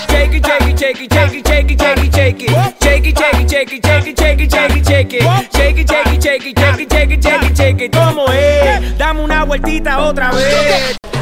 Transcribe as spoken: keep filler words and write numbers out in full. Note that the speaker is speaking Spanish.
Shake it, shake it, shake it, shake it, shake it, shake it, shake it. Shake it, shake it, shake it, shake it, shake it, shake it, shake it. Shake it, shake it, shake it, shake it, shake it, shake it, shake it. ¿Cómo es? Dame una vueltita otra vez.